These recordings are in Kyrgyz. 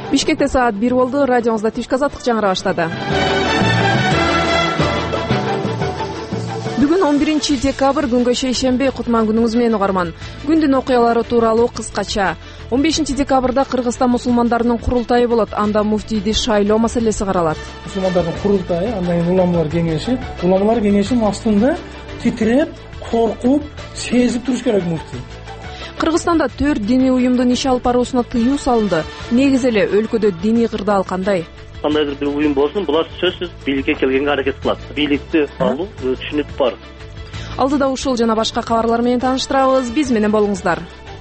Бишкекте саат 1 болду. Радиоңузда Түшкү азаттык жаңыра баштады. Бүгүн 11 декабрь, күнгө шейшемби. Кутман күнүңүз менен угарман. Күндүн окуялары тууралуу кыскача. 15 декабрда Кыргызстан мусулмандарынын курултайы болот. Анда муфтийди шайлоо маселеси каралат. Мусулмандардын курултайы, андан кийин уламалар кеңеши. Уламалар кеңешинин астында титиреп, коркуп, сезип туруш керек муфтий. Кыргызстанда 4 диний уюмдун иш алып баруусуна тыюу салынды. Негизи эле өлкөдө диний кырдаал кандай? Кандайдыр бир уюм болсун, булар сөзсүз бийликке келгенге аракет кылат. Бийликти алуу түшүнүк бар. Алдыда ушул жана башка кабарлар менен тааныштырабыз. Биз менен болуңуздар.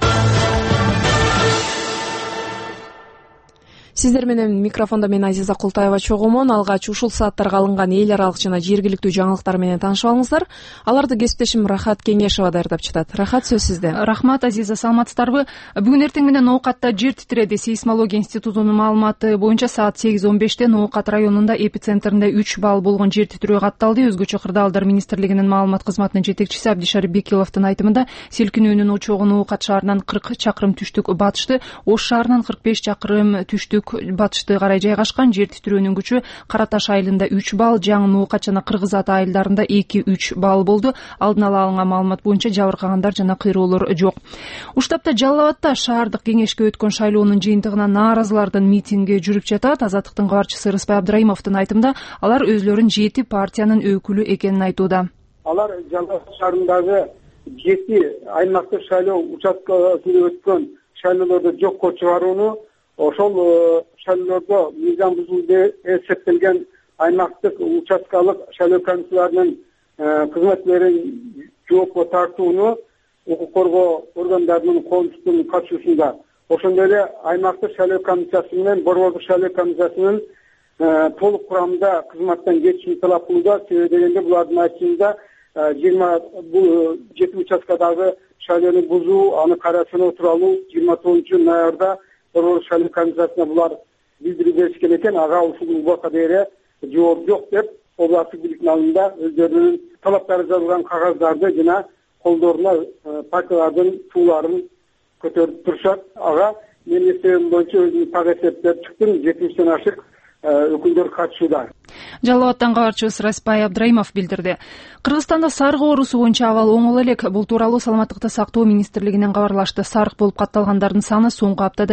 Сиздер менен микрофондо мен Азиза Култаева чогумун. Алгач ушул сааттарга алынган эл аралык жана жергиликтүү жаңылыктар менен таанышып алыңыздар. Аларды кесиптешим Рахат Кеңешова даярдап чыгат. Рахат, сөз сизде. Рахмат, Азиза, саламатсыздарбы? Бүгүн эртең менен Ноокатта жер титиреди. Сейсмология институтунун маалыматы боюнча саат 8:15 Ноокат районунда эпицентринде 3 балл болгон жер титирөө катталды. Өзгөчө кырдаалдар министрлигинин маалымат кызматынын жетекчиси Абдишарип Бекиловдун айтымында силкинүүнүн очогу Ноокат шаарынан 40 чакырым түштүк батышты, Ош шаарынан 45 чакырым түштүк батышты карай жайгашкан. Жер титирөөнүн күчү Кара Таш айылында 3 балл, Жаңы Ноокат жана Кыргыз Ата айылдарында 2-3 балл болду. Алдын ала алынган маалымат боюнча жабыркагандар жана кыйроолор жок. Уштапта Жалал Абадта шаардык кеңешке өткөн шайлоонун жыйынтыгына нааразылардын митинги жүрүп жатат. Азаттыктын кабарчысы Рыспай Абдрайымовдун айтымында алар өзлөрүн 7 партиянын өкүлү экенин айтууда. Алар Жалал Абад шаарындагы 7 аймактык шайлоо участкасында өткөн шайлоолорду жокко чыгарууну, ошол шайлоолордо мыйзам бузуу деп эсептелген аймактык участкалык шайлоо комиссияларынын кызматкерлерин жоопко тартууну укук коргоо органдарынын коомчулуктун катышуусунда, ошондой эле аймактык шайлоо комиссиясы менен борбордук шайлоо комиссиясынын толук курамда кызматтан кетишин талап кылууда. Себеби дегенде булардын айтымында 27 участкадагы шайлоону бузуу, аны карашыруу тууралуу 29 ноябрда борбордук шайлоо комиссиясына булар билдирүү беришкен экен. Ага ушул убакка дейре жооп жок деп, областтык бийликтин алдында өздөрүнүн талаптары жазылган кагаздарды жана колдоруна партиялардын тууларын көтөрүп турушат. Ага менин эсебим боюнча өзүм так эсептеп чыктым, 70ден ашык өкүлдөр катышууда. Жалал Абадтан кабарчыбыз Распай Абдрайымов билдирди. Кыргызстанда сарык оорусу боюнча абал оңол элек. Бул тууралуу Саламаттыкты сактоо министрлигинен кабарлашты. Сарык болуп катталгандардын саны соңку аптада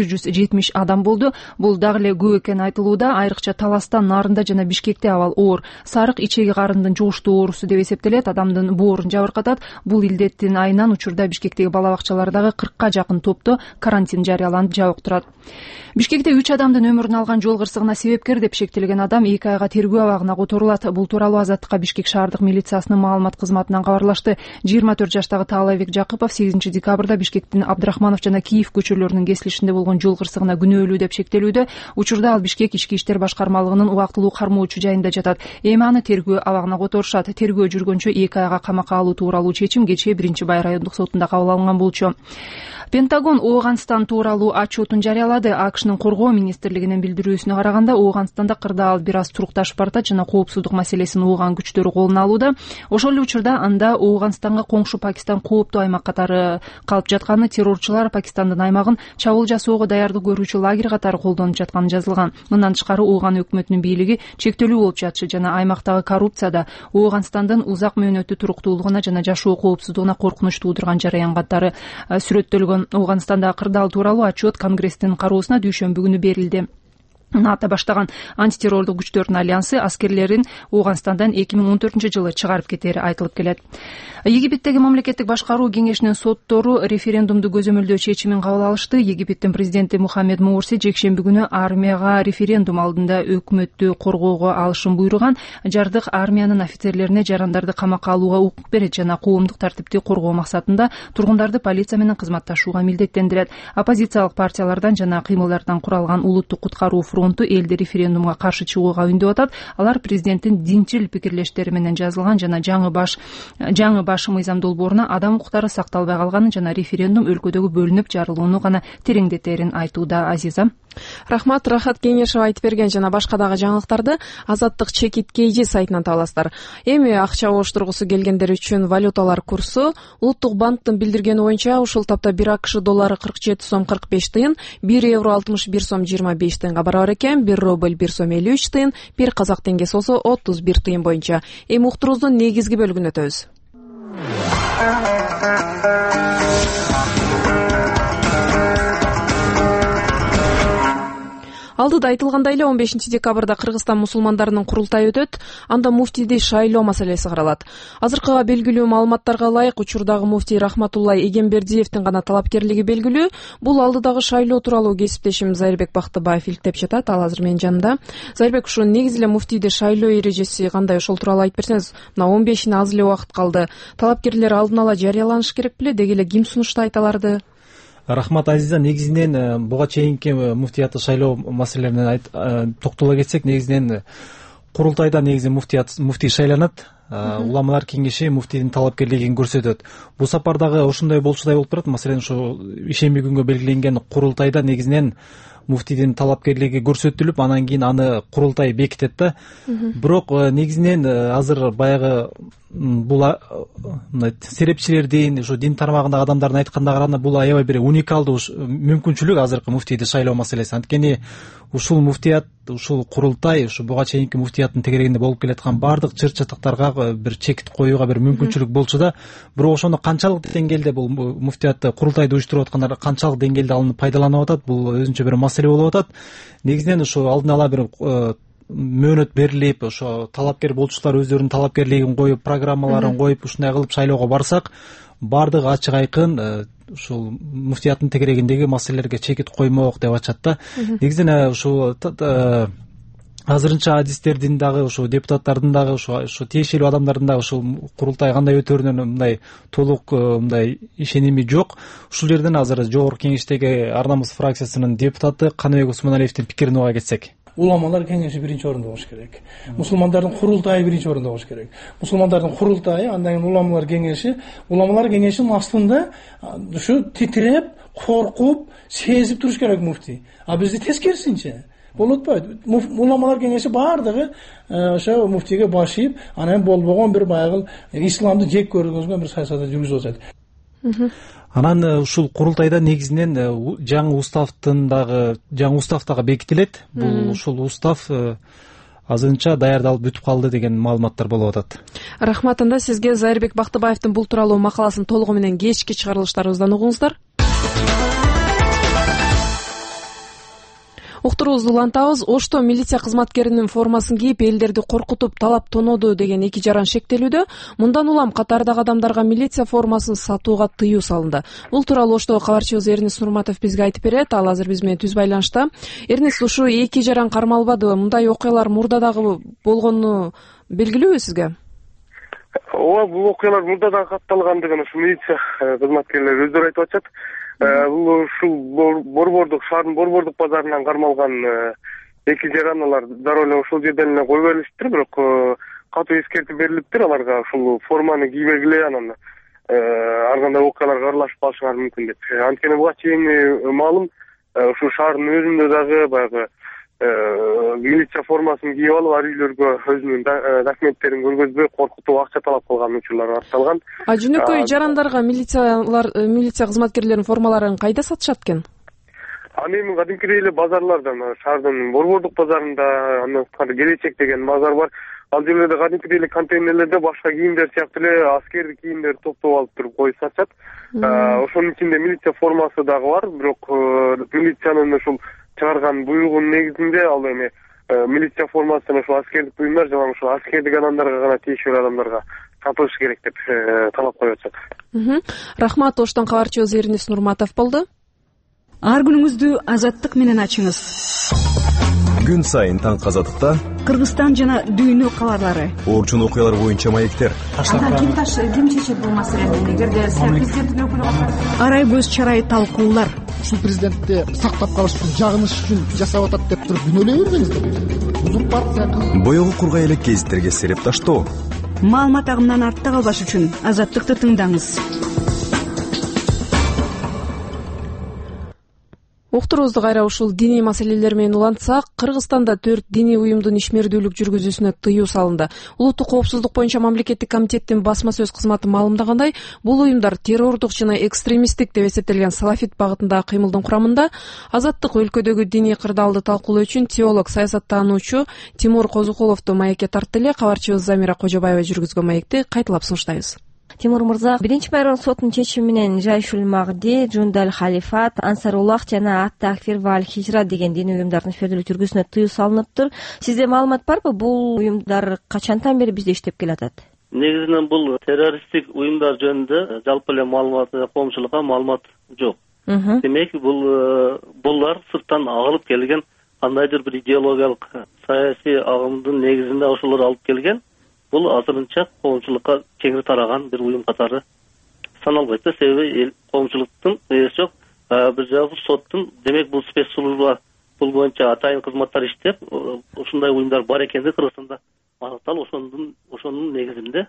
1170 адам болду. Бул дагы эле көп экени айтылууда. Айрыкча Таласта, Нарында жана Бишкекте абал оор. Сарык ичеги карындын жугуштуу оорусу деп эсептелет. Адамдын боорун жабыркатат. Бул илдеттин айынан учурда Бишкектеги бала бакчалардагы 40 жакын топто карантин жарыяланып жабык турат. Бишкекте 3 адамдын өмүрүн алган жол кырсыгына себепкер деп шектелген адам 2 айга тергөө абагына которулат. Бул тууралуу Азаттыкка Бишкек шаардык милициясынын маалымат кызматынан кабарлашты. 24 жаштагы Таалайбек Жакыпов 8 декабрда Бишкектин Абдрахманов жана Киев көчөлөрүнүн кесилишинде болгон жол кырсыгына күнөөлүү деп шектелүүдө. Учурда ал Бишкек ички иштер башкармалыгынын убактылуу кармоочу жайында жатат. Эми аны тергөө абагына которушат. Тергөө жүргөнчө 2 айга камакка алуу тууралуу чечим кечээ 1-Бай райондук сотунда кабыл алынган болчу. Пентагон Ооганстан тууралуу отчетун жарыялады. АКШнын коргоо министрлигинин билдирүүсүнө караганда, Ооганстанда кырдаал бир аз турукташып баратат жана коопсуздук маселесин уган күчтөрү колуна алууда. Ошол эле учурда анда Ооганстанга коңшу Пакистан кооптуу аймак катары калып жатканы, террорчулар Пакистандын аймагын чабуул жасоого даярдык көрүүчү лагерь катары колдонуп жатканы жазылган. Мындан тышкары Ооган өкмөтүнүн бийлиги чектелүү болуп жатышы жана аймактагы коррупцияда Ооганстандын узак мөөнөттүү туруктуулугуна жана жашоо коопсуздугуна коркунуч туудурган жараян катары сүрөттөлгөн. Ооганстандагы кырдаал тууралуу отчет Конгресстин кароосуна дүйшөмбү күнү берилди. НАТО баштаган антитеррорлук күчтөрдүн альянсы аскерлерин Ооганстандан 2014-жылы чыгарып кетери айтылып келет. Египеттеги мамлекеттик башкаруу кеңешинин соттору референдумду көзөмөлдөө чечимин кабыл алышты. Египеттин президенти Мухаммед Мурси жекшемби күнү армияга референдум алдында өкмөттү коргоого алышын буйруган. Жардык армиянын офицерлерине жарандарды камакка алууга укук берет жана коомдук тартипти коргоо максатында тургундарды полиция менен кызматташууга милдеттендирет. Оппозициялык партиялардан жана кыймылдардан куралган улуттук куткаруу фронту элди референдумга каршы чыгууга үндөп атат. Алар президенттин динчил пикирлештери менен жазылган жана жаңы баш мыйзам долбооруна адам укуктары сакталбай калганын жана референдум өлкөдөгү бөлүнүп жарылууну гана тереңдетерин айтууда. Азиза. Рахмат. Рахат Кеңешев айтып берген жана башка дагы жаңылыктарды Азаттык чекит KG сайтынан таба аласыздар. Эми акча оштургусу келгендер үчүн валюталар курсу Улуттук банктын билдиргени боюнча ушул тапта 1 АКШ доллары 47 сом 45 тыйын, 1 евро 61 сом 25 тыйынга барабар экен, 1 рубль 1 сом 53 тыйын, 1 казак теңгеси болсо 31 тыйын боюнча. Эми уктуруубуздун негизги бөлүгүнө өтөбүз. Алдыда айтылгандай эле 15 декабрда Кыргызстан мусулмандарынын курултайы өтөт. Анда муфтийди шайлоо маселеси каралат. Азыркыга белгилүү маалыматтарга ылайык, учурдагы муфтий Рахматуллай Эгембердиевдин гана талапкерлиги белгилүү. Бул алдыдагы шайлоо тууралуу кесиптешим Зайырбек Бактыбаев иликтеп жатат. Ал азыр менин жанымда. Зайырбек, ушу негизи эле муфтийди шайлоо эрежеси кандай, ошол тууралуу айтып берсеңиз. Мына 15-ине аз эле убакыт калды. Талапкерлер алдын ала жарыяланышы керек беле? Деги эле ким сунуштайт аларды? Рахмат, Азиза. Негизинен буга чейинки муфтиятты шайлоо маселелерине токтоло кетсек, негизинен курултайда муфтий шайланат. Уламалар кеңеши муфтийдин талапкерлигин көрсөтөт. Бул сапар дагы ошондой болчудай болуп турат. Маселен, ушу ишемби күнгө белгиленген курултайда негизинен муфтийдин талапкерлиги көрсөтүлүп, анан кийин аны курултай бекитет да. Бирок негизинен азыр баягы бул серепчилердин, ушу дин тармагындагы адамдардын айтканына караганда, бул аябай бир уникалдуу мүмкүнчүлүк азыркы муфтийди шайлоо маселеси. Анткени ушул муфтият, ушул курултай, ушу буга чейинки муфтияттын тегерегинде болуп келаткан баардык чыр чатактарга бир чекит коюуга бир мүмкүнчүлүк болчу да. Бирок ошону канчалык деңгээлде бул муфтиятты курултайды уюштуруп аткандар канчалык деңгээлде алынып пайдаланып атат, бул өзүнчө бир маселе болуп атат. Негизинен ушу алдын ала бир мөөнөт берилип, ошо талапкер болчулар өздөрүнүн талапкерлигин коюп, программаларын коюп, ушундай кылып шайлоого барсак, баардыгы ачык айкын ушул муфтияттын тегерегиндеги маселелерге чекит коймок деп атышат да. Негизинен ушул азырынча адистердин дагы, ушу депутаттардын дагы, ушу тиешелүү адамдардын дагы ушул курултай кандай өтөрүнөн мындай толук мындай ишеними жок. Ушул жерден азыр жогорку кеңештеги Ар намыс фракциясынын депутаты Каныбек Усманалиевдин пикирин уга кетсек. Уламалар кеңеши биринчи орунда болуш керек. Мусулмандардын курултайы биринчи орунда болуш керек. Мусулмандардын курултайы, андан кийин уламалар кеңешинин астында ушу титиреп, коркуп, сезип туруш керек муфтий. А бизде тескерисинче болуп атпайбы? Уламалар кеңеши баардыгы ошо муфтийге баш ийип, анан болбогон бир баягы исламды жек көргөзгөн бир саясатты жүргүзүп атат. Анан ушул курултайда негизинен жаңы устав дагы бекитилет. Бул ушул устав азырынча даярдалып бүтүп калды деген маалыматтар болуп атат. Рахмат. Анда сизге Зайырбек Бактыбаевдин бул тууралуу макаласын толугу менен кечки чыгарылыштарыбыздан угуңуздар. Уктуруубузду улантабыз. Ошто милиция кызматкеринин формасын кийип, элдерди коркутуп, талап тонооду деген 2 жаран шектелүүдө. Мындан улам катардагы адамдарга милиция формасын сатууга тыюу салынды. Бул тууралуу Оштогу кабарчыбыз Эрнис Нурматов бизге айтып берет. Ал азыр биз менен түз байланышта. Эрнис, ушу 2 жаран кармалбадыбы? Мындай окуялар мурда дагы болгону белгилүүбү сизге? Ооба, бул окуялар мурда дагы катталгандыгын ушу милиция кызматкерлери өздөрү айтып атышат. Бул ушул шаардын Борбордук базарынан кармалган 2 жаран, алар дароо эле ошол жерден эле кой берилиптир, бирок катуу эскертип берилиптир аларга ушул форманы кийбегиле, анан ар кандай окуяларга аралашып калышыңар мүмкүн деп. Анткени буга чейин маалым, ушул шаардын өзүндө дагы баягы милиция формасын кийип алып, ар үйлөргө өзүнүн документтерин көргөзбөй коркутуп акча талап кылган учурлар атталган. Жөнөкөй жарандарга милиция кызматкерлеринин формаларын кайда сатышат экен? Эми кадимкидей эле базарларда, шаардын Борбордук базарында, андан тышкары Келечек деген базар бар. Ал жерлерде кадимкидей эле контейнерлерде башка кийимдер сыяктуу эле аскердик кийимдер топтоп алып туруп коюп сатышат. Ошонун ичинде милиция формасы дагы бар, бирок милициянын ушул чыгарган буйругунун негизинде ал эми милиция формасын ошол аскердик буюмдар жана ошол аскердик адамдарга гана тиешелүү адамдарга сатылышы керек деп талап коюп атышат. Рахмат. Оштон кабарчыбыз Эрнис Нурматов болду. Ар күнүңүздү азаттык менен ачыңыз. Күн сайын таң азаттыкта Кыргызстан жана дүйнө кабарлары, орчун окуялар боюнча маектер. Ким чечет бул маселени? Эгерде президенттин өкүлү арай көз чарай талкуулар. Ушул президентти сактап калыш үчүн, жагыныш үчүн жасап атат деп туруп күнөөлөй бербеңиздер. Узурпация. Боёгу кургай элек гезиттерге сереп таштоо. Маалымат агымынан артта калбаш үчүн азаттыкты тыңдаңыз. Уктуруубузду кайра ушул диний маселелер менен улантсак, Кыргызстанда 4 диний уюмдун ишмердүүлүк жүргүзүүсүнө тыюу салынды. Улуттук коопсуздук боюнча мамлекеттик комитеттин басма сөз кызматы маалымдагандай, бул уюмдар террордук жана экстремисттик деп эсептелген салафит багытындагы кыймылдын курамында. Азаттык өлкөдөгү диний кырдаалды талкуулоо үчүн теолог, саясаттануучу Тимур Козукуловду маекке тартты эле. Кабарчыбыз Замира Кожобаева жүргүзгөн маекти кайталап сунуштайбыз. Тимур мырза, биринчи майрон сотунун чечими менен Жайшул Магди, Жундал Халифат, Ансаруллах жана Ат-Такфир ва Аль-Хижра деген диний уюмдардын ишмердүүлүк жүргүзүүсүнө тыюу салыныптыр. Сизде маалымат барбы? Бул уюмдар качантан бери бизде иштеп келатат? Негизинен бул террористтик уюмдар жөнүндө жалпы эле маалымат, коомчулукка маалымат жок. Демек, булар сырттан агылып келген кандайдыр бир идеологиялык саясий агымдын негизинде ошолор алып келген. Бул азырынча коомчулукка кеңири тараган бир уюм катары саналбайт да, себеби коомчулуктун ыйысы жок. Бир жагы соттун, демек бул спецслужба бул боюнча атайын кызматтар иштеп, ушундай уюмдар бар экенди Кыргызстанда аныкталып, ошонун негизинде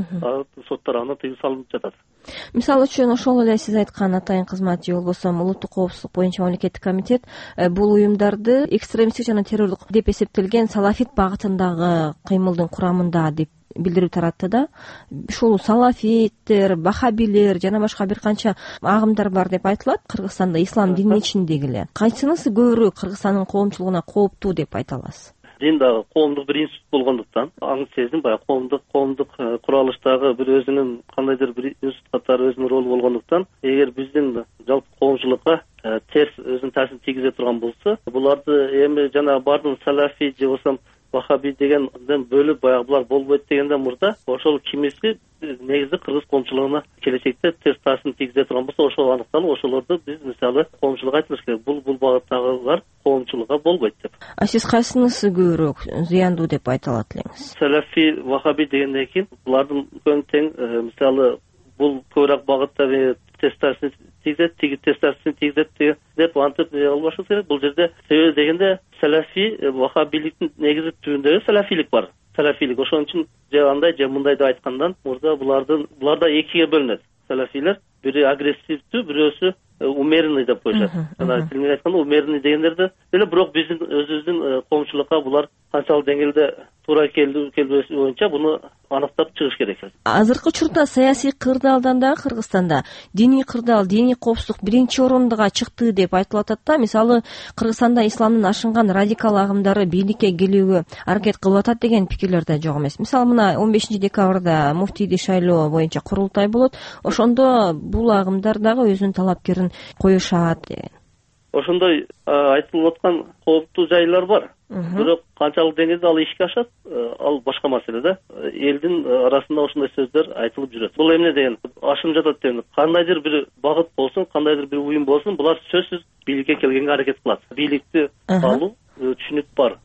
соттор аны тыюу салынып жатат. Мисалы үчүн ошол эле сиз айткан атайын кызмат же болбосо улуттук коопсуздук боюнча мамлекеттик комитет бул уюмдарды экстремисттик жана террордук деп эсептелген салафит багытындагы кыймылдын курамында деп билдирип таратты да. Ушул салафиттер, бахабилер жана башка бир канча агымдар бар деп айтылат Кыргызстанда ислам дининин ичинде эле. Кайсынысы көбүрөөк Кыргызстандын коомчулугуна кооптуу деп айта аласыз? Дин дагы коомдук бир институт болгондуктан, аң сезим баягы коомдук куралыштагы бир өзүнүн кандайдыр бир институт катары өзүнүн ролу болгондуктан, эгер биздин жалпы коомчулукка терс өзүнүн таасирин тийгизе турган болсо, буларды эми жана бардын салафи же болсо вахаби дегенден бөлүп баягы булар болбойт дегенден мурда, ошол кимиси негизи кыргыз коомчулугуна келечекте терс таасирин тийгизе турган болсо, ошол аныкталып, ошолорду биз мисалы коомчулукка айтыш керек. Бул багыттагылар коомчулукка болбойт деп. Сиз кайсынысы көбүрөөк зыяндуу деп айта алат элеңиз? Салафи, вахаби дегенден кийин булардын көң тең, мисалы бул көбүрөөк багытта терс таасирин тийгизет, терс таасирин тийгизет деп антип албашыбыз керек. Бул жерде себеби дегенде салафи, вахабиликтин негизи түбүндө салафилик бар. Салафилик ошон үчүн же андай же мындай деп айткандан мурда буларда экиге бөлүнөт. Салафилер бири агрессивдүү, бирөөсү умеренный деп коюшат. Жана тилинен айтканда умеренный дегендерде эле, бирок биздин өзүбүздүн коомчулукка булар канчалык деңгээлде туура келбеси боюнча буну аныктап чыгыш керек. Азыркы учурда саясий кырдаалдан дагы Кыргызстанда диний кырдаал, диний коопсуздук биринчи орунга чыкты деп айтылып атат да. Мисалы, Кыргызстанда исламдын ашынган радикал агымдары бийликке келүүгө аракет кылып атат деген пикирлер да жок эмес. Мисалы, мына 15 декабрда муфтийди шайлоо боюнча курултай болот. Ошондо бул агымдар дагы өзүнүн талапкерин коюшат деген. Ошондой айтылып аткан кооптуу жайлар бар. Бирок канчалык деңгээлде ал ишке ашат, ал башка маселе да. Элдин арасында ошондой сөздөр айтылып жүрөт. Бул эмне деген? Ашынып жатат деген. Кандайдыр бир багыт болсун, кандайдыр бир уюм болсун, булар сөзсүз бийликке келгенге аракет кылат. Бийликти алуу түшүнүк бар.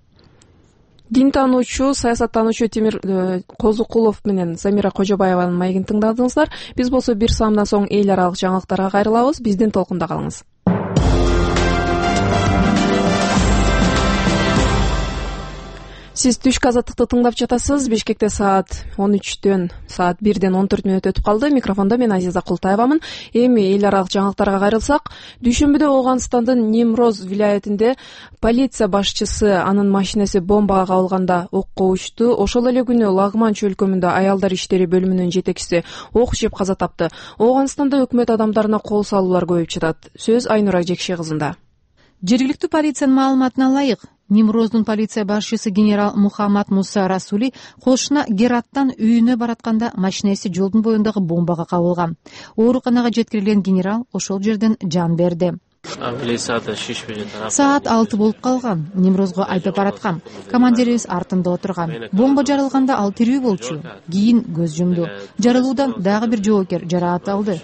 Дин таануучу, саясаттануучу Тимир Козукулов менен Замира Кожобаеванын маегин тыңдадыңыздар. Биз болсо бир саамдан соң эл аралык жаңылыктарга кайрылабыз. Биздин толкунда калыңыз. Сиз түшкү азаттыкты тыңдап жатасыз. Бишкекте саат 13-төн саат 1ден 14 мүнөт өтүп калды. Микрофондо мен Азиза Култаевамын. Эми эл аралык жаңылыктарга кайрылсак, дүйшөмбүдө Ооганстандын Нимроз вилаятинде полиция башчысы анын машинеси бомбага кабылганда окко учту. Ошол эле күнү Лагман чөлкөмүндө аялдар иштери бөлүмүнүн жетекчиси ок жеп каза тапты. Ооганстанда өкмөт адамдарына кол салуулар көбөйүп жатат. Сөз Айнура Жекше кызында. Жергиликтүү полициянын маалыматына ылайык, Нимроздун полиция башчысы генерал Мухаммад Муса Расули кошуна Гераттан үйүнө баратканда машинеси жолдун боюндагы бомбага кабылган. Ооруканага жеткирилген генерал ошол жерден жан берди. Саат 6 болуп калган. Нимрозго айдап бараткам. Командирибиз артында отурган. Бомба жарылганда ал тирүү болчу. Кийин көз жумду. Жарылуудан дагы бир жоокер жараат алды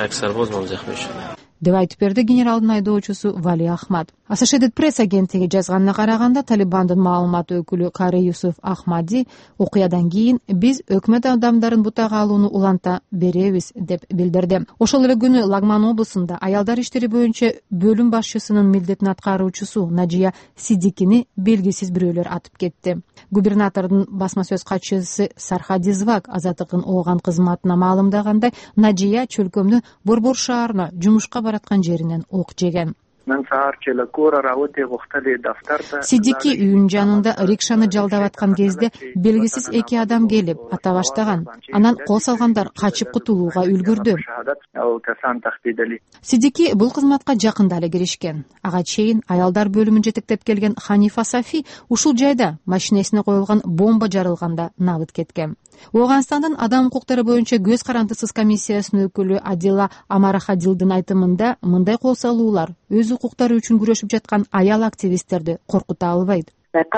деп айтып берди генералдын айдоочусу Вали Ахмад. Associated Press агенттиги жазганына караганда, Талибандын маалымат өкүлү Кари Юсуф Ахмади окуядан кийин биз өкмөт адамдарын бутага алууну уланта беребиз деп билдирди. Ошол эле күнү Лагман облусунда аялдар иштери боюнча бөлүм башчысынын милдетин аткаруучусу Наджия Сидикини белгисиз бирөөлөр атып кетти. Губернатордун басма сөз катчысы Сархади Звак азаттыктын ооган кызматына маалымдагандай, Наджия чөлкөмдүн Борбор шаарына жумушка бараткан жеринен ок жеген. Сидики үйүнүн жанында рикшаны жалдап аткан кезде белгисиз 2 адам келип ата баштаган. Анан кол салгандар качып кутулууга үлгүрдү. Сидики бул кызматка жакында эле киришкен. Ага чейин аялдар бөлүмүн жетектеп келген Ханифа Сафи ушул жайда машинесине коюлган бомба жарылганда набыт кеткен. Ооганстандын адам укуктары боюнча көз карандысыз комиссиясынын өкүлү Адила Амарахадилдин айтымында мындай кол салуулар өз укуктары үчүн күрөшүп жаткан аял активисттерди коркута албайт.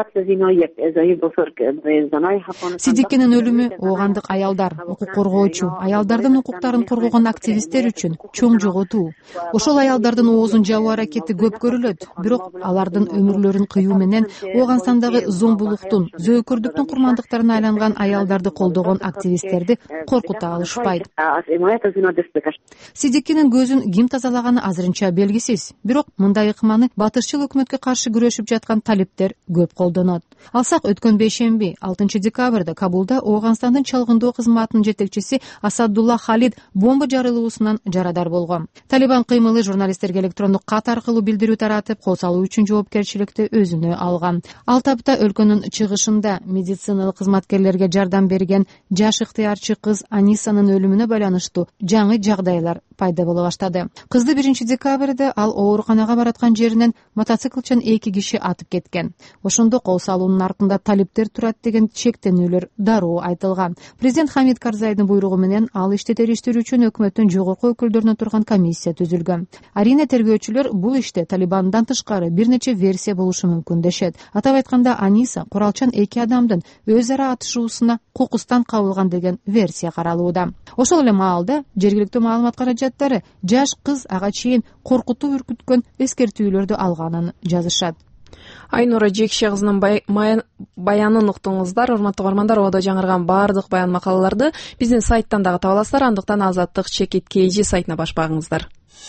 Сидикинин өлүмү оогандык аялдар, укук коргоочу, аялдардын укуктарын коргогон активисттер үчүн чоң жоготуу. Ошол аялдардын оозун жабуу аракети көп көрүлөт, бирок алардын өмүрлөрүн кыюу менен Ооганстандагы зомбулуктун, зөөкөрдүктүн курмандыктарына айланган аялдарды колдогон активисттерди коркута алышпайт. Сидикинин көзүн ким тазалаганы азырынча белгисиз, бирок мындай ыкманы батышчыл өкмөткө каршы күрөшүп жаткан талиптер көп колдонот. Алсак өткөн бейшемби 6 декабрда Кабулда Ооганстандын чалгындоо кызматынын жетекчиси Асадулла Халид бомба жарылуусунан жарадар болгон. Талибан кыймылы журналисттерге электрондук кат аркылуу билдирүү таратып, кол салуу үчүн жоопкерчиликти өзүнө алган. Ал тапта өлкөнүн чыгышында медициналык кызматкерлерге жардам берген жаш ыктыярчы кыз Анисанын өлүмүнө байланыштуу жаңы жагдайлар пайда боло баштады. Кызды 1 декабрда ал ооруканага бараткан жеринен мотоциклчан 2 киши атып кеткен. Ошондо кол салуунун артында талиптер турат деген чектенүүлөр дароо айтылган. Президент Хамид Карзайдын буйругу менен ал ишти териштирүү өкмөттүн жогорку өкүлдөрүнө турган комиссия түзүлгөн. Арийне тергөөчүлөр бул иште Талибандан тышкары бир нече версия болушу мүмкүн дешет. Атап айтканда Аниса куралчан 2 адамдын өз ара атышуусуна кокустан кабылган деген версия каралууда. Ошол эле маалда жергиликтүү маалымат каражаттары жаш кыз ага чейин коркутуу үркүткөн эскертүүлөрдү алганын жазышат. Айнура Жекше кызынын баянын уктуңуздар. Урматтуу угармандар, ободо жаңырган баардык баян макалаларды биздин сайттан дагы таба аласыздар. Андыктан Азаттык Чекит KG сайтына баш багыңыздар.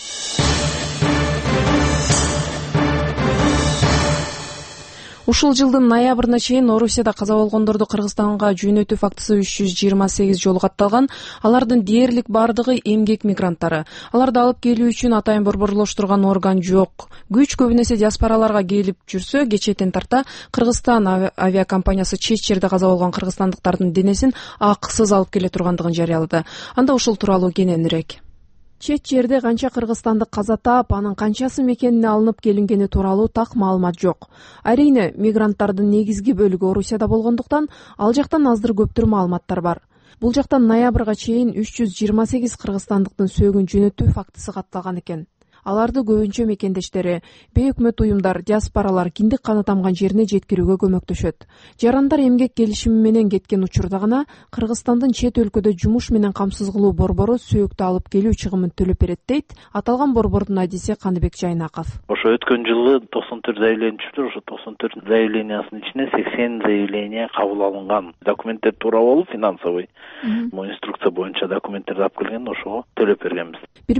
Ушул жылдын ноябрына чейин Орусияда каза болгондорду Кыргызстанга жөнөтүү фактысы 328 жолу катталган. Алардын дээрлик бардыгы эмгек мигранттары. Аларды алып келүү үчүн атайын борборлоштурган орган жок. Күч көбүнесе диаспораларга келип жүрсө, кечээден тарта Кыргызстан авиакомпаниясы чет жерде каза болгон кыргызстандыктардын денесин акысыз алып келе тургандыгын жарыялады. Анда ушул тууралуу кененирээк. Чет жерде канча кыргызстандык каза таап, анын канчасы мекенине алынып келингени тууралуу так маалымат жок. Арийне, мигранттардын негизги бөлүгү Орусияда болгондуктан, ал жактан аздыр-көптүр маалыматтар бар. Бул жактан ноябрга чейин 328 кыргызстандыктын сөөгүн жөнөтүү фактысы катталган экен. Аларды көбүнчө мекендештери, бейөкмөт уюмдар, диаспоралар киндик каны тамган жерине жеткирүүгө көмөктөшөт. Жарандар эмгек келишими менен кеткен учурда гана Кыргызстандын чет өлкөдө жумуш менен камсыз кылуу борбору сөөктү алып келүү чыгымын төлөп берет дейт аталган борбордун адиси Каныбек Жайнаков. Ошо өткөн жылы 94 заявление түштүр, ошо 94 заявлениясынын ичине 80 заявление кабыл алынган. Документтер туура болуп, финансовый инструкция боюнча документтерди алып келген, ошого төлөп бергенбиз.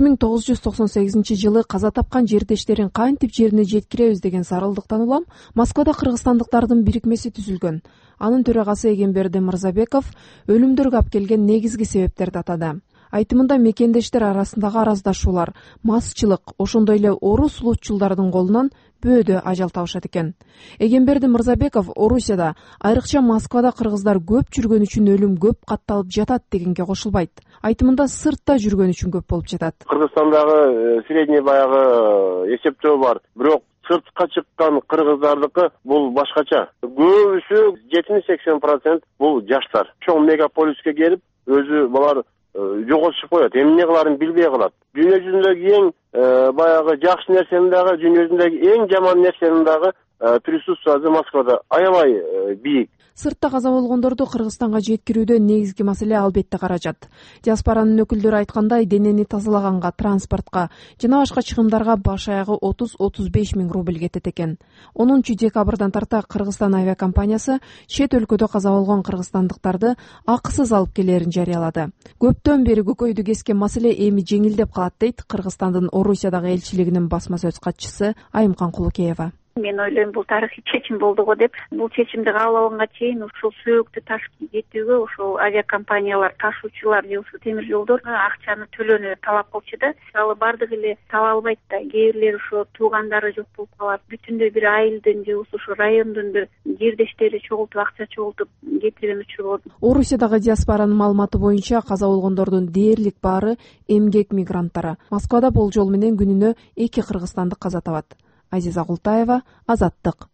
1998 каза тапкан жердештерин кантип жерине жеткиребиз деген зарылдыктан улам Москвада кыргызстандыктардын бирикмеси түзүлгөн. Анын төрагасы Эгемберди Мырзабеков өлүмдөргө алып келген негизги себептерди атады. Айтымында мекендештер арасындагы араздашуулар, масчылык, ошондой эле орус улутчулдардын колунан бөөдө ажал табышат экен. Эгемберди Мырзабеков Орусияда, айрыкча Москвада кыргыздар көп жүргөн үчүн өлүм көп катталып жатат дегенге кошулбайт. Айтымында сыртта жүргөн үчүн көп болуп жатат. Кыргызстандагы средний баягы эсептөө бар, бирок сыртка чыккан кыргыздардыкы бул башкача. Көбүсү 70-80% бул жаштар. Чоң мегаполиске келип, өзү булар жоготушуп коет. Эмне кыларын билбей калат. Дүйнө жүзүндөгү эң баягы жакшы нерсенин дагы, дүйнө жүзүндөгү эң жаман нерсенин дагы присутствиясы Москвада аябай бийик. Сыртта каза болгондорду Кыргызстанга жеткирүүдө негизги маселе албетте каражат. Диаспоранын өкүлдөрү айткандай, денени тазалаганга, транспортко жана башка чыгымдарга баш аягы 30-35 миң рубль кетет экен. 10 декабрдан тарта Кыргызстан авиакомпаниясы чет өлкөдө каза болгон кыргызстандыктарды акысыз алып келерин жарыялады. Көптөн бери көкөйдү кескен маселе эми жеңилдеп калат дейт Кыргызстандын Орусиядагы элчилигинин басма сөз катчысы Айымкан Кулукеева. Мен ойлойм бул тарыхый чечим болду го деп. Бул чечимди кабыл алганга чейин ушул сөөгүктү ташып жетүүгө ошол авиакомпаниялар, ташуучулар же темир жолдор акчаны төлөөнү талап кылчу да. Ал бардыгы эле таба албайт да. Кээ бирлери ошо туугандары жок болуп калат. Бүтүндөй бир айылдын же ошо райондун бир жердештери чогултуп, акча чогултуп кетирген учур болду. Орусиядагы диаспоранын маалыматы боюнча каза болгондордун дээрлик баары эмгек мигранттары. Москвада болжол менен күнүнө 2 кыргызстандык каза табат. Азиза Култаева, Азаттык.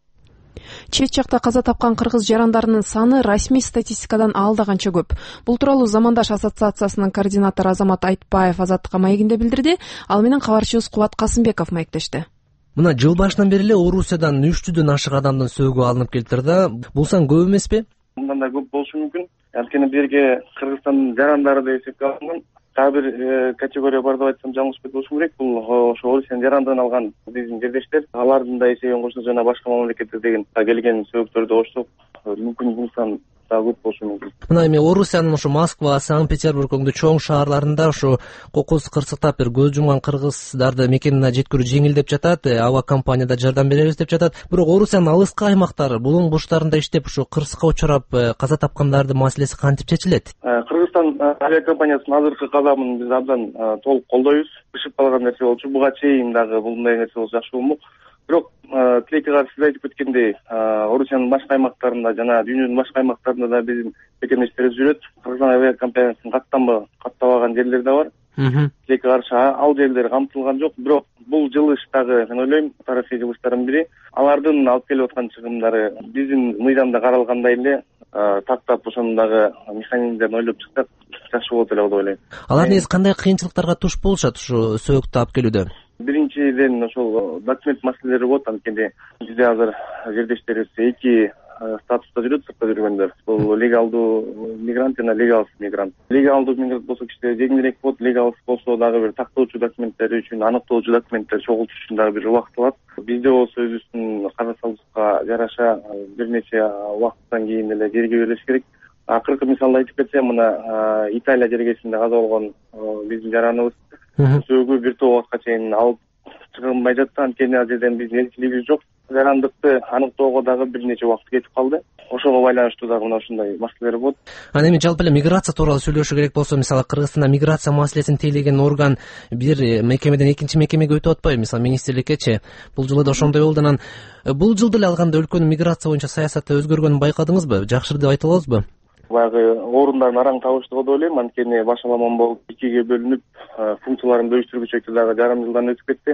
Чет жакта каза тапкан кыргыз жарандарынын саны расмий статистикадан алда канча көп. Бул тууралуу Замандаш ассоциациясынын координатору Азамат Айтпаев Азаттыкка маегинде билдирди. Ал менен кабарчыбыз Кубат Касымбеков маектешти. Мына жыл башынан бери эле Орусиядан 300дөн ашык адамдын сөөгү алынып келиптир да. Бул сан көп эмеспи? Мындан да көп болушу мүмкүн. Анткени бирге Кыргызстандын жарандары да эсепке алынган. Дагы бир категория бар деп айтсам жаңылышпайт болушум керек. Бул ошо Орусиянын жарандыгын алган биздин жердештер. Алардын да эсебин кошсок жана башка мамлекеттерден келген сөөгүктөрдү кошсок мүмкүн бул сан дагы көп болушу мүмкүн. Мына эми Орусиянын ошо Москва, Санкт-Петербург өңдүү чоң шаарларында ошо кокус кырсыктап бир көз жумган кыргыздарды мекенине жеткирүү жеңилдеп жатат, авиакомпанияда жардам беребиз деп жатат. Бирок Орусиянын алыскы аймактары, булуң бурчтарында иштеп ошо кырсыкка учурап каза тапкандардын маселеси кантип чечилет? Кыргызстан авиакомпаниясынын азыркы кадамын биз абдан толук колдойбуз. Бышып калган нерсе болчу. Буга чейин дагы булундай нерсе болсо жакшы болмок. Бирок тилекке каршы сиз айтып кеткендей, Орусиянын башка аймактарында жана дүйнөнүн башка аймактарында да биздин мекемештерибиз жүрөт. Кыргызстан авиакомпаниясынын каттабаган жерлери да бар. Тилекке каршы ал жерлер камтылган жок. Бирок бул жылыш дагы мен ойлойм тарыхый жылыштардын бири. Алардын алып келип аткан чыгымдары биздин мыйзамда каралгандай эле тактап ошону дагы механизмдерин ойлоп чыксак жакшы болот эле деп ойлойм. Алар негизи кандай кыйынчылыктарга туш болушат ушу сөөгүктү алып келүүдө? Биринчиден ошол документ маселелери болот. Анткени бизде азыр жердештерибиз 2 статуста жүрөт, сыртта жүргөндөр. Бул легалдуу мигрант жана легалсыз мигрант. Легалдуу мигрант болсо кичине жеңилирээк болот. Легалсыз болсо дагы бир тактоочу документтери үчүн, аныктоочу документтер чогултуш үчүн дагы бир убакыт алат. Бизде болсо өзүбүздүн карасалыбызга жараша бир нече убакыттан кийин эле жерге берилиш керек. Акыркы мисалды айтып кетсем, мына Италия жергесинде каза болгон биздин жараныбыз сөөгү бир топ убакытка чейин алып чыгылбай жатты. Анткени ал жерден биздин элчилигибиз жок. Жарандыкты аныктоого дагы бир нече убакыт кетип калды. Ошого байланыштуу дагы мына ушундай маселелер болот. Ана эми жалпы эле миграция тууралуу сөйлөшү керек болсо, мисалы Кыргызстанда миграция маселесин тейлеген орган бир мекемеден экинчи мекемеге өтүп атпайбы? Мисалы министрликкечи. Бул жылы да ошондой болду. Анан бул жылды эле алганда өлкөнүн миграция боюнча саясаты өзгөргөнүн байкадыңызбы? Жакшы деп айта алабызбы? Баягы орундар араң табыштыгы деп ойлойм. Анткени башаламан болуп 2ге бөлүнүп функцияларын бөлүштүргүчө дагы жарым жылдан өтүп кетти.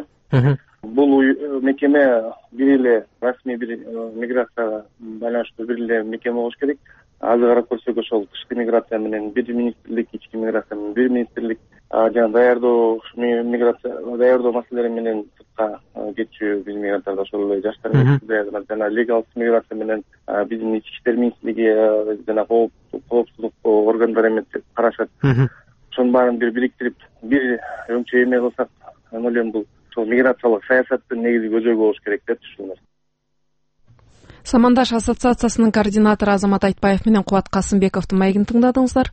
Бул мекеме бир эле расмий бир миграцияга байланыштуу бир эле мекеме болуш керек. Азыр карап көрсөк ошол тышкы миграция менен бир министрлик, ички миграция менен бир министрлик, жана даярдоо маселелери менен сыртка кетчү биздин мигранттарда ошол эле жаштар менен жана легалсыз миграция менен биздин ички иштер министрлиги жана коопсуздук органдары эме карашат. Ошонун баарын бириктирип бир өңчө эме кылсак, мен ойлойм бул ошол миграциялык саясаттын негизи көзөгү болуш керек деп түшүнөм. Замандаш ассоциациясынын координатору Азамат Айтпаев менен Кубат Касымбековдун маегин тыңдадыңыздар.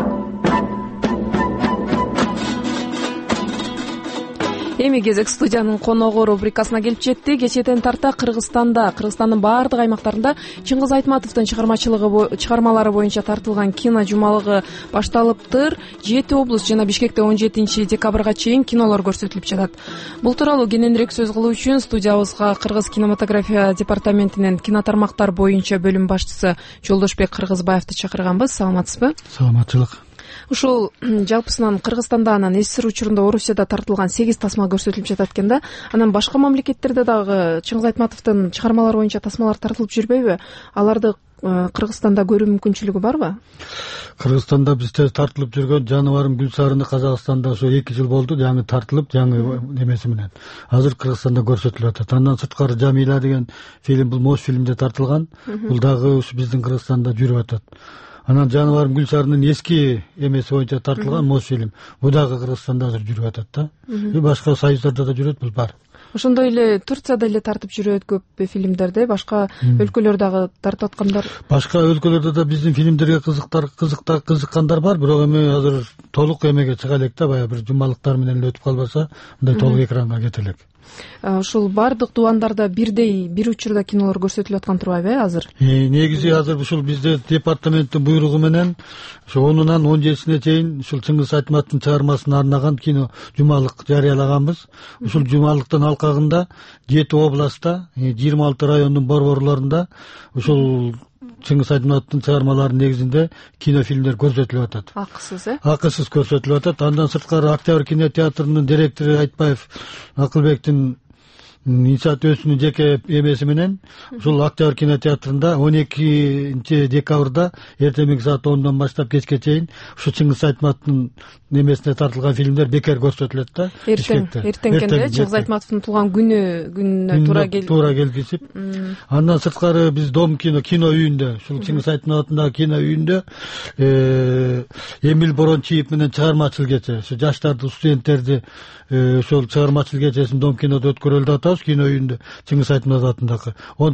Эми кезек студиянын коногу рубрикасына келип жетти. Кечээден тарта Кыргызстандын баардык аймактарында Чыңгыз Айтматовдун чыгармалары боюнча тартылган кино жумалыгы башталыптыр. 7 облус жана Бишкекте 17 декабрга чейин кинолор көрсөтүлүп жатат. Бул тууралуу кененирээк сөз кылуу үчүн студиябызга Кыргыз кинематография департаментинин кинотармактар боюнча бөлүм башчысы Жолдошбек Кыргызбаевди чакырганбыз. Саламатсызбы? Саламатчылык. Ушул жалпысынан Кыргызстанда анан СССР учурунда Орусияда тартылган 8 тасма көрсөтүлүп жатат экен да. Анан башка мамлекеттерде дагы Чыңгыз Айтматовдун чыгармалары боюнча тасмалар тартылып жүрбөйбү? Аларды Кыргызстанда көрүү мүмкүнчүлүгү барбы? Кыргызстанда бизде тартылып жүргөн жаныбарым Гүлсарыны Казакстанда ошо 2 жыл болду, жаңы тартылып, жаңы немеси менен. Азыр Кыргызстанда көрсөтүлүп атат. Андан сырткары Жамила деген фильм, бул Мосфильмде тартылган. Бул дагы ушу биздин Кыргызстанда жүрүп атат. Анан жаныбарым Гүлсарынын эски эмеси боюнча тартылган Мосфильм, бул дагы Кыргызстанда азыр жүрүп атат да. Башка союздарда да жүрөт, бул бар. Ошондой эле Турцияда эле тартып жүрөт көп фильмдерди, башка өлкөлөр дагы тартып аткандар. Башка өлкөлөрдө да биздин фильмдерге кызыккандар бар, бирок эми азыр толук эмеге чыга элек да, баягы бир жумалыктар менен эле өтүп калбаса, мындай толук экранга кете элек. Ушул баардык тубандарда бирдей бир учурда кинолор көрсөтүлүп аткан турбайбы азыр? Негизи азыр ушул бизде департаменттин буйругу менен ошо 10-нан 17-сине чейин ушул Чыңгыз Айтматовдун чыгармасына арнаган кино жумалык жарыялаганбыз. Ушул жумалыктын алкагында 7 областта, 26 райондун борборлорунда ушул Чыңгыз Айтматовдун чыгармаларынын негизинде кинофильмдер көрсөтүлүп атат. Акысыз, Акысыз көрсөтүлүп атат. Андан сырткары Октябрь кинотеатрынын директору Айтбаев Акылбектин инициативасынын жеке эмеси менен ушул Октябрь кинотеатрында 12 декабрда эртеңки саат 10-дан баштап кечке чейин ушу Чыңгыз Айтматовдун немесине тартылган фильмдер бекер көрсөтүлөт да. Эртеңкенде Чыңгыз Айтматовдун туулган күнүнө туура келгизип. Андан сырткары биз Дом кино үйүндө, ушул Чыңгыз Айтматовдун кино үйүндө Эмил Борончиев менен чыгармачыл кече, ушу жаштарды, студенттерди ошол чыгармачыл кечесин Дом кинодо өткөрөлүп атабыз, кино үйүндө Чыңгыз Айтматов атындагы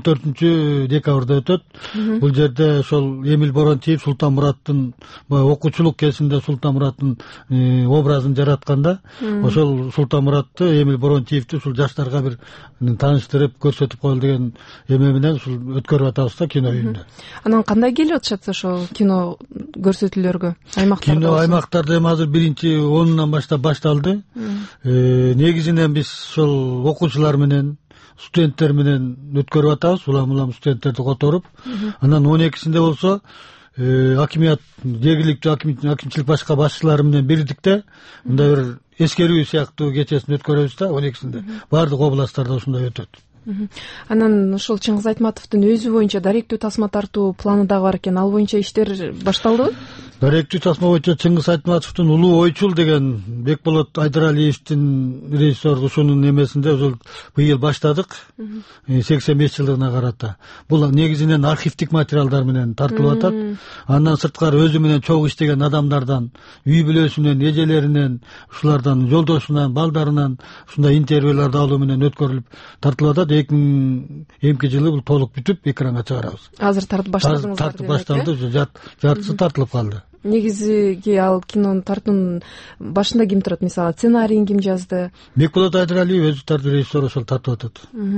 14 декабрда өтөт. Бул жерде ошол Эмил Борончиев Султанмураттын окуучулук кезинде Султанмураттын образын жаратканда, ошол Султанмуратты, Эмил Борончиевди ушул жаштарга бир тааныштырып көрсөтүп коелу деген эме менен ушул өткөрүп атабыз да кино үйүндө. Анан кандай келип атышат ошол кино көрсөтүүлөргө аймактарда? Кино аймактарда эми азыр 1-10-нан баштап башталды. Негизинен биз ошол окуучулар менен, студенттер менен өткөрүп атабыз, улам студенттерди которуп. Анан 12-синде болсо акимият, жергиликтүү акимчилик башка башчылары менен бирдикте мындай бир эскерүү сыяктуу кечесин өткөрөбүз да 12-синде. Баардык областтарда ушундай өтөт. Анан ошол Чыңгыз Айтматовдун өзү боюнча даректүү тасма тартуу планы дагы бар экен. Ал боюнча иштер башталдыбы? Даректүү тасма боюнча Чыңгыз Айтматовдун Улуу ойчул деген Бекболот Айдаралиевдин режиссер ушунун эмесинде ошол быйыл баштадык. 85 жылдыгына карата. Бул негизинен архивдик материалдар менен тартылып атат. Андан сырткары өзү менен чогуу иштеген адамдардан, үй бүлөсүнөн, эжелеринен, ушулардан, жолдошунан, балдарынан ушундай интервьюларды алуу менен өткөрүлүп тартылып атат. 2000 жылы бул толук бүтүп экранга чыгарабыз. Азыр тартып баштадыңыздар? Тартып башталды, жартысы тартылып калды. Негизги ал кинонун тартуунун башында ким турат? Мисалы, сценарийин ким жазды? Бекболот Айдаралиев өзү тартып, режиссер ошол тартып атат.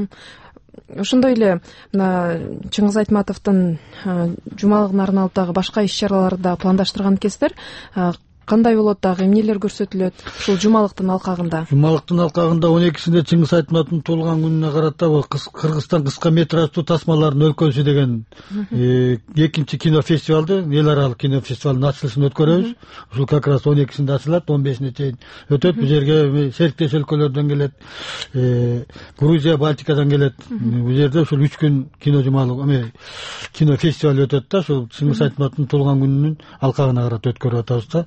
Ошондой эле мына Чыңгыз Айтматовдун жумалыгына арналып дагы башка иш-чараларды да пландаштырган экенсиздер. Кандай болот дагы, эмнелер көрсөтүлөт ушул жумалыктын алкагында? Жумалыктын алкагында 12-синде Чыңгыз Айтматовдун туулган күнүнө карата Кыргызстан кыска метраждуу тасмалардын өлкөсү деген экинчи кинофестивалды, эл аралык кинофестивалдын ачылышын өткөрөбүз. Ушул как раз 12-синде ачылат, 15-ине чейин өтөт. Бул жерге сериктеш өлкөлөрдөн келет, Грузия, Балтикадан келет. Бул жерде ушул 3 күн кино жумалык, кинофестиваль өтөт да, ушул Чыңгыз Айтматовдун туулган күнүнүн алкагына карата өткөрүп атабыз да.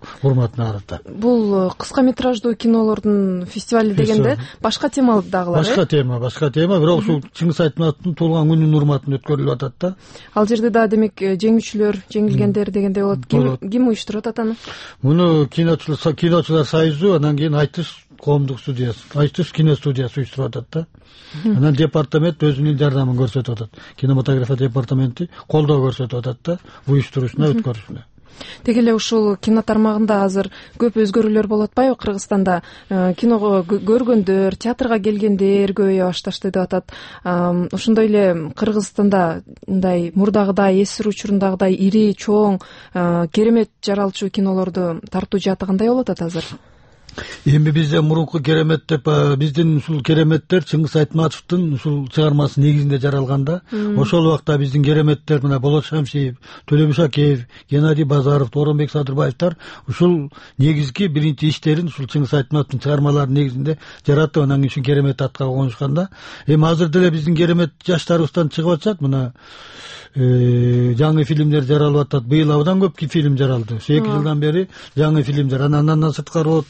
Бул кыска метраждуу кинолордун фестивали дегенде башка темалык дагылар? Башка тема, бирок ушул Чыңгыз Айтматовдун туулган күнүнүн урматына өткөрүлүп атат да. Ал жерде да демек жеңүүчүлөр, жеңилгендер дегендей болот. Ким уюштурат атаны? Муну киночулар союзу, анан кийин Айтыш коомдук студиясы, Айтыш кино студиясы уюштуруп атат да. Анан департамент өзүнүн жардамын көрсөтүп атат. Кинематография департаменти колдоо көрсөтүп атат да, уюштуруусуна, өткөрүшүнө. Теги эле ушул кино тармагында азыр көп өзгөрүүлөр болуп атпайбы? Кыргызстанда киного көргөндөр, театрга келгендер көбөйө башташты деп атат. Ошондой эле Кыргызстанда мындай мурдагыдай, СССР учурундагыдай ири, чоң, керемет жаралчу кинолорду тартуу жааты кандай болуп атат азыр? Эми бизде мурунку керемет деп, биздин ушул кереметтер Чыңгыз Айтматовдун ушул чыгармасы негизинде жаралганда, ошол убакта биздин кереметтер мына Болот Шамшиев, Төлөбүш Акеев, Геннадий Базаров, Оронбек Садырбаевтар ушул негизги биринчи иштерин ушул Чыңгыз Айтматовдун чыгармаларынын негизинде жаратып, анан кийин керемет атка конушканда, эми азыр деле биздин керемет жаштарыбыздан чыгып атышат. Мына жаңы фильмдер жаралып атат. Быйыл абдан көп фильм жаралды. 2 жылдан бери жаңы фильмдер. Андан сырткары болот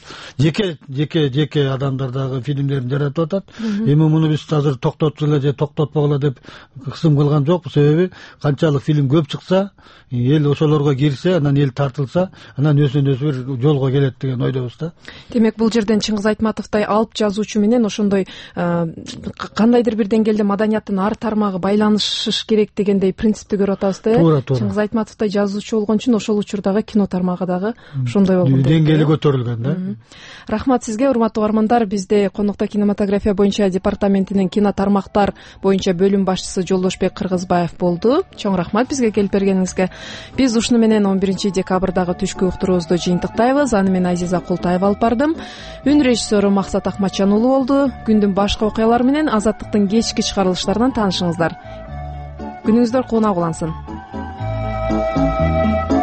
жеке адамдар дагы фильмдерин жаратып атат. Эми муну биз азыр токтотуп эле же токтотпогула деп кысым кылган жокпуз. Себеби канчалык фильм көп чыкса, эл ошолорго кирсе, анан эл тартылса, анан өзүнөн өзү бир жолго келет деген ойдобуз да. Демек бул жерден Чыңгыз Айтматовдой алып жазуучу менен ошондой кандайдыр бир деңгээлде маданияттын ар тармагы байланышыш керек дегендей принцип принципти көрүп атабыз да. Туура. Чыңгыз Айтматовдой жазуучу болгон үчүн ошол учурдагы кино тармагы дагы ошондой болгон. Деңгээли көтөрүлгөн да. Рахмат сизге, урматтуу угармандар. Бизде конокто кинематография боюнча департаментинин кино тармактар боюнча бөлүм башчысы Жолдошбек Кыргызбаев болду. Чоң рахмат бизге келип бергениңизге. Биз ушуну менен 11 декабрдагы түшкү уктуруубузду жыйынтыктайбыз. Аны мен Азиза Култаева алып бардым. Үн режиссеру Максат Акматжан уулу болду. Күндүн башка окуялары менен Азаттыктын кечки чыгарылыштарынан таанышыңыздар. Күнүңүздөр кууна улансын.